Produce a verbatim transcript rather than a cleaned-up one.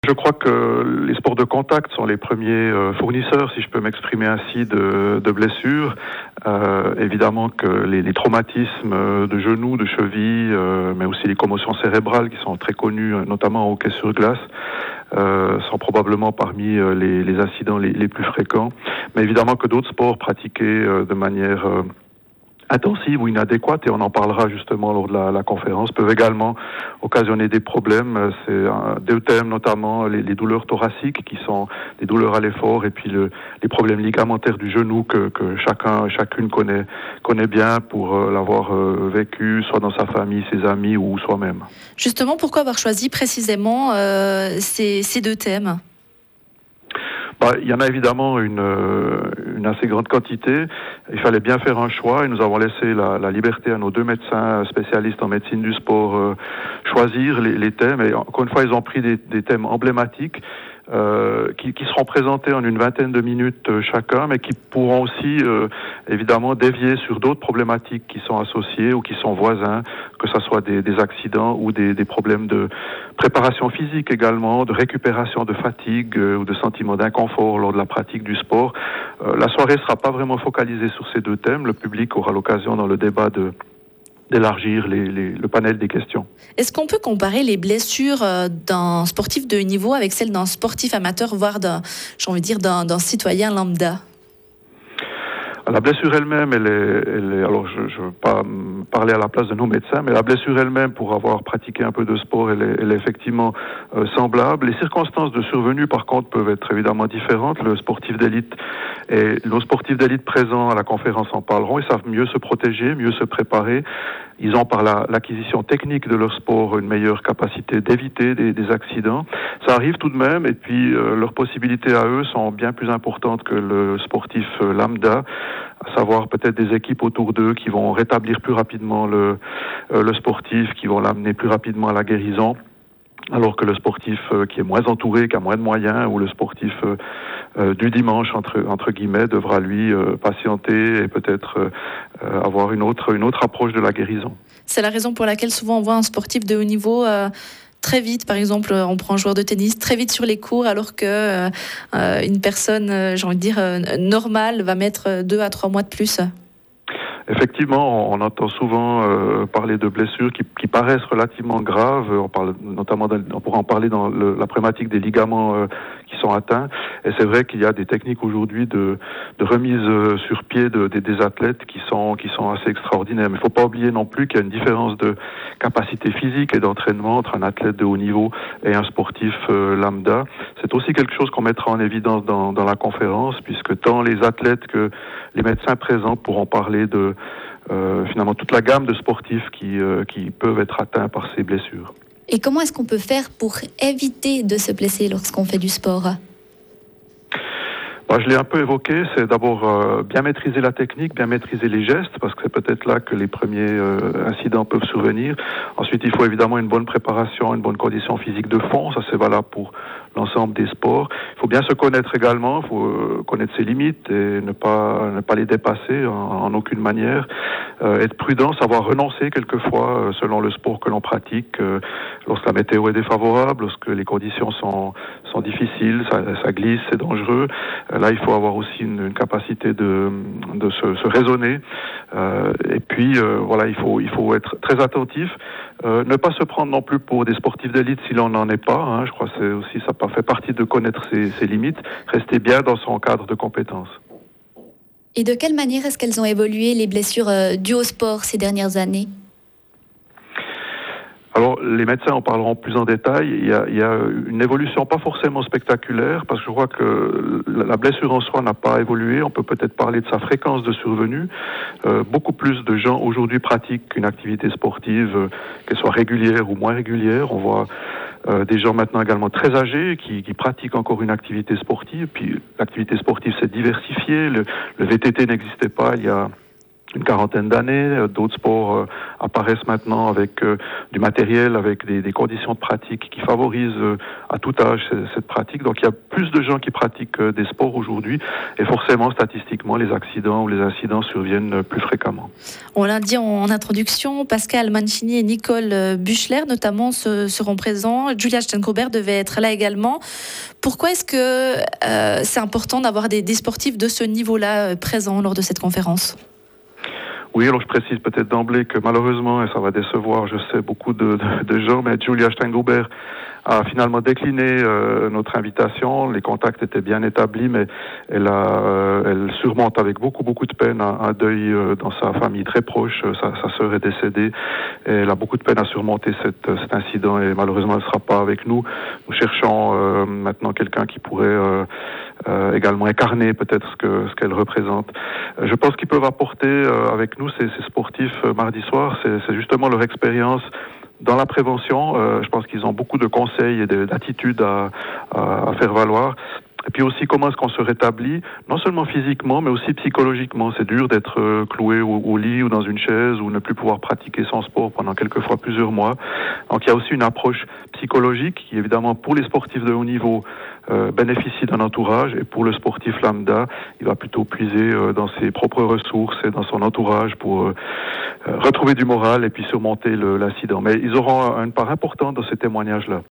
Je crois que les sports de contact sont les premiers euh, fournisseurs, si je peux m'exprimer ainsi, de, de blessures. Euh, évidemment que les, les traumatismes de genoux, de chevilles, euh, mais aussi les commotions cérébrales qui sont très connues, notamment au hockey sur glace, euh, sont probablement parmi euh, les, les incidents les, les plus fréquents. Mais évidemment que d'autres sports pratiqués euh, de manière euh, intensive ou inadéquate, et on en parlera justement lors de la, la conférence, peuvent également occasionner des problèmes. C'est un, deux thèmes, notamment les, les douleurs thoraciques, qui sont des douleurs à l'effort, et puis le, les problèmes ligamentaires du genou que, que chacun, chacune connaît, connaît bien pour euh, l'avoir euh, vécu, soit dans sa famille, ses amis ou soi-même. Justement, pourquoi avoir choisi précisément euh, ces, ces deux thèmes ? Bah, il y en a évidemment une, une assez grande quantité. Il fallait bien faire un choix et nous avons laissé la, la liberté à nos deux médecins spécialistes en médecine du sport euh, choisir les, les thèmes. Et encore une fois, ils ont pris des, des thèmes emblématiques euh, qui, qui seront présentés en une vingtaine de minutes euh, chacun, mais qui pourront aussi euh, évidemment dévier sur d'autres problématiques qui sont associées ou qui sont voisins, que ce soit des, des accidents ou des, des problèmes de préparation physique également, de récupération de fatigue euh, ou de sentiments d'inconfort lors de la pratique du sport. Euh, la soirée ne sera pas vraiment focalisée sur ces deux thèmes. Le public aura l'occasion dans le débat de d'élargir les, les, le panel des questions. Est-ce qu'on peut comparer les blessures d'un sportif de haut niveau avec celles d'un sportif amateur, voire d'un, j'ai envie de dire, d'un, d'un citoyen lambda ? La blessure elle-même, elle est, elle est alors je ne veux pas parler à la place de nos médecins, mais la blessure elle-même, pour avoir pratiqué un peu de sport, elle est, elle est effectivement euh, semblable. Les circonstances de survenue, par contre, peuvent être évidemment différentes. Le sportif d'élite et nos sportifs d'élite présents à la conférence en parleront. Ils savent mieux se protéger, mieux se préparer. Ils ont, par la, l'acquisition technique de leur sport, une meilleure capacité d'éviter des, des accidents. Ça arrive tout de même, et puis euh, leurs possibilités à eux sont bien plus importantes que le sportif euh, lambda, à savoir peut-être des équipes autour d'eux qui vont rétablir plus rapidement le, euh, le sportif, qui vont l'amener plus rapidement à la guérison, alors que le sportif euh, qui est moins entouré, qui a moins de moyens, ou le sportif euh, euh, du dimanche, entre, entre guillemets, devra lui euh, patienter et peut-être euh, avoir une autre, une autre approche de la guérison. C'est la raison pour laquelle souvent on voit un sportif de haut niveau euh, très vite, par exemple, on prend un joueur de tennis très vite sur les cours, alors que euh, une personne, euh, j'ai envie de dire, euh, normale va mettre deux à trois mois de plus. Effectivement, on entend souvent euh, parler de blessures qui, qui paraissent relativement graves. On parle notamment, de, on pourra en parler dans le, la problématique des ligaments euh, qui sont atteints. Et c'est vrai qu'il y a des techniques aujourd'hui de, de remise euh, sur pied de, de, des athlètes qui sont, qui sont assez extraordinaires. Mais il ne faut pas oublier non plus qu'il y a une différence de capacité physique et d'entraînement entre un athlète de haut niveau et un sportif euh, lambda. C'est aussi quelque chose qu'on mettra en évidence dans, dans la conférence, puisque tant les athlètes que les médecins présents pourront parler de Euh, finalement toute la gamme de sportifs qui, euh, qui peuvent être atteints par ces blessures. Et comment est-ce qu'on peut faire pour éviter de se blesser lorsqu'on fait du sport ? Bah, je l'ai un peu évoqué, c'est d'abord euh, bien maîtriser la technique, bien maîtriser les gestes, parce que c'est peut-être là que les premiers euh, incidents peuvent survenir. Ensuite, il faut évidemment une bonne préparation, une bonne condition physique de fond, ça c'est valable pour l'ensemble des sports. Il faut bien se connaître également, il faut euh, connaître ses limites et ne pas, ne pas les dépasser en, en aucune manière. Euh, être prudent, savoir renoncer quelquefois euh, selon le sport que l'on pratique, euh, lorsque la météo est défavorable, lorsque les conditions sont, sont difficiles, ça, ça glisse, c'est dangereux. Euh, là, il faut avoir aussi une, une capacité de, de se, se raisonner. Euh, et puis, euh, voilà, il faut, il faut être très attentif. Euh, ne pas se prendre non plus pour des sportifs d'élite si l'on n'en est pas. Hein. Je crois que c'est aussi, ça fait partie de connaître ses, ses limites. Rester bien dans son cadre de compétences. Et de quelle manière est-ce qu'elles ont évolué, les blessures euh, dues au sport ces dernières années ? Alors, les médecins en parleront plus en détail. Il y a, il y a une évolution pas forcément spectaculaire, parce que je crois que la blessure en soi n'a pas évolué. On peut peut-être parler de sa fréquence de survenue. Euh, beaucoup plus de gens aujourd'hui pratiquent une activité sportive, euh, qu'elle soit régulière ou moins régulière. On voit euh, des gens maintenant également très âgés qui, qui pratiquent encore une activité sportive. Puis l'activité sportive s'est diversifiée. Le, le V T T n'existait pas il y a une quarantaine d'années. D'autres sports euh, apparaissent maintenant avec euh, du matériel, avec des, des conditions de pratique qui favorisent euh, à tout âge cette pratique. Donc il y a plus de gens qui pratiquent euh, des sports aujourd'hui et forcément statistiquement les accidents ou les incidents surviennent plus fréquemment. On l'a dit en introduction, Pascal Mancini et Nicole Buchler notamment seront présents. Julia Steingrubert devait être là également. Pourquoi est-ce que euh, c'est important d'avoir des, des sportifs de ce niveau-là euh, présents lors de cette conférence ? Oui, alors je précise peut-être d'emblée que malheureusement, et ça va décevoir, je sais, beaucoup de, de, de gens, mais Julia Steingrubert a finalement décliné euh, notre invitation. Les contacts étaient bien établis, mais elle, a, euh, elle surmonte avec beaucoup, beaucoup de peine un, un deuil euh, dans sa famille très proche. Sa, sa sœur est décédée et elle a beaucoup de peine à surmonter cette, cet incident et malheureusement, elle ne sera pas avec nous. Nous cherchons euh, maintenant quelqu'un qui pourrait euh, euh, également incarner peut-être ce, que, ce qu'elle représente. Euh, je pense qu'ils peuvent apporter euh, avec nous, ces, ces sportifs, euh, mardi soir, c'est, c'est justement leur expérience dans la prévention. Euh, je pense qu'ils ont beaucoup de conseils et de, d'attitudes à, à, à faire valoir. Et puis aussi, comment est-ce qu'on se rétablit, non seulement physiquement, mais aussi psychologiquement. C'est dur d'être euh, cloué au, au lit ou dans une chaise ou ne plus pouvoir pratiquer son sport pendant quelquefois plusieurs mois. Donc il y a aussi une approche psychologique qui, évidemment, pour les sportifs de haut niveau, euh, bénéficie d'un entourage. Et pour le sportif lambda, il va plutôt puiser euh, dans ses propres ressources et dans son entourage pour euh, euh, retrouver du moral et puis surmonter le, l'incident. Mais ils auront une part importante dans ces témoignages-là.